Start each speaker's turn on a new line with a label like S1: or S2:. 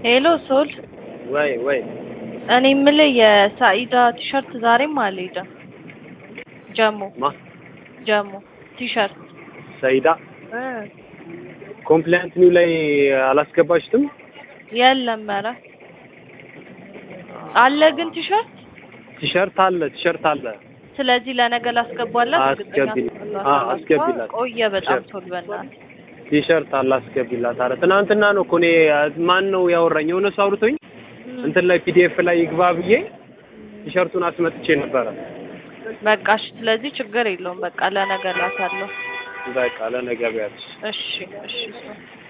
S1: ሄሎ ሶል
S2: ወይ
S1: እኔ የምልህ የሳኢዳ ቲሸርት ዛሬም አልሄደም። ጀሞ ቲሸርት
S2: ሳኢዳ ኮምፕሌንት ኒው ላይ አላስገባችሁትም?
S1: የለም ኧረ አለ ግን ቲሸርት አለ። ስለዚህ ለነገ ላስገባላት
S2: አስገቢላት።
S1: ቆየ በጣም ሶል በእናትህ
S2: ቲሸርት አላስገቢላት። አረ ትናንትና ነው እኮ እኔ ማን ነው ያወራኝ? የሆነ ሰው አውርቶኝ እንትን ላይ ፒዲኤፍ ላይ ይግባ ብዬ ቲሸርቱን አስመጥቼ ነበረ።
S1: በቃ እሺ፣ ስለዚህ ችግር የለውም። በቃ ለነገ ላታለሁ።
S2: በቃ ለነገ ቢያንስ
S1: እሺ